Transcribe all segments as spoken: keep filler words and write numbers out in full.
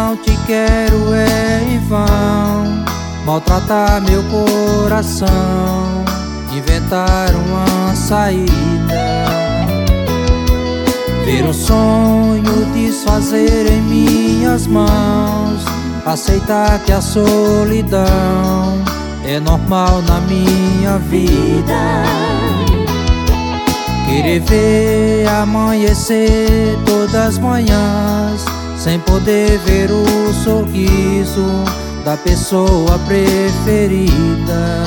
não te quero é em vão. Maltratar meu coração, inventar uma saída, ver o sonho desfazer em minhas mãos, aceitar que a solidão é normal na minha vida, querer ver amanhecer todas as manhãs sem poder ver o sorriso da pessoa preferida.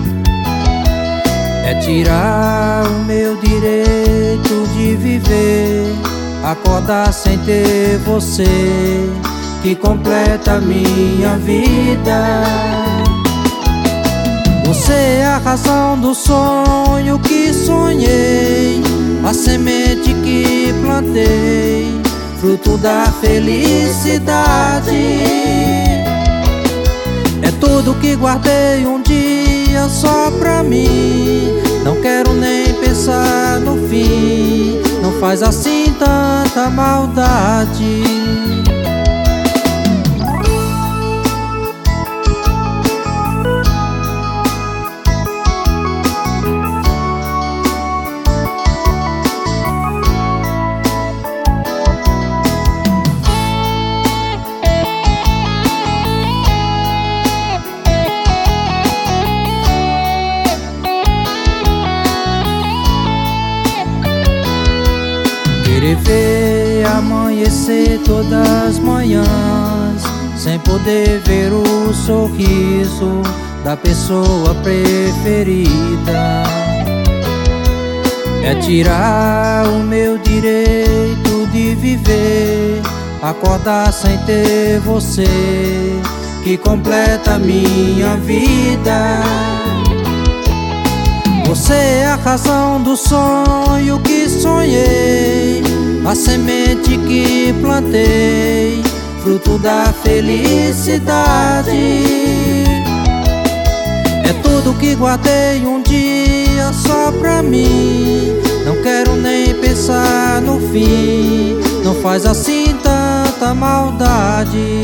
É tirar o meu direito de viver, acordar sem ter você que completa a minha vida. Você é a razão do sonho que sonhei, a semente que plantei, fruto da felicidade. É tudo que guardei um dia só pra mim. Não quero nem pensar no fim, não faz assim tanta maldade. Querer ver amanhecer todas as manhãs sem poder ver o sorriso da pessoa preferida. É tirar o meu direito de viver, acordar sem ter você que completa a minha vida. Você é a razão do sonho que sonhei, a semente que plantei, fruto da felicidade. É tudo que guardei um dia só pra mim. Não quero nem pensar no fim, não faz assim tanta maldade.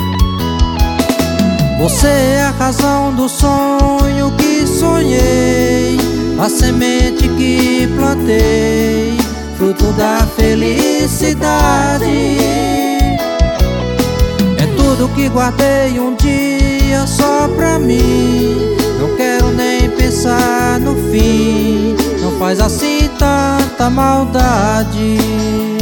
Você é a razão do sonho que sonhei, a semente que plantei, fruto da felicidade. É tudo que guardei um dia só pra mim. Não quero nem pensar no fim, não faz assim tanta maldade.